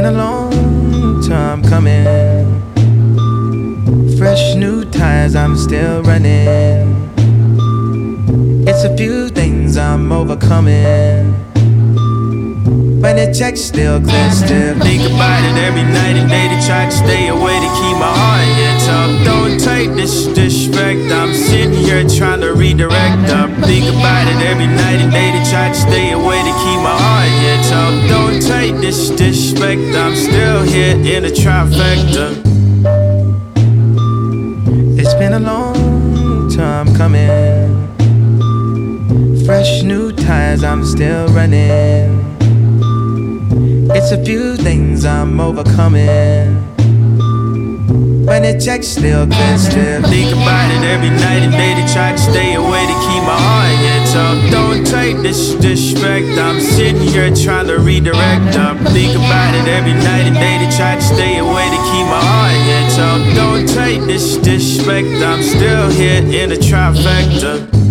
a long time coming. Fresh new tires, I'm still running. It's a few things I'm overcoming, but the check's still clear, still. Think about it every night and day to try to stay away to keep my heart in tough. Don't take this disrespect, I'm sitting here trying to redirect up. Think about it every night and day to try to stay away to keep my heart in tough. Don't take this disrespect, I'm still here in the trifecta. It's been a long time coming. Fresh new tires, I'm still running. It's a few things I'm overcoming, but the check's still clear, still. Think about it every night and day to try to stay away to keep my heart in tough. Don't take this disrespect, I'm sitting here trying to redirect up. Think about it every night and day to try to stay away to keep my heart in tough. Don't take this disrespect, I'm still here in the trifecta.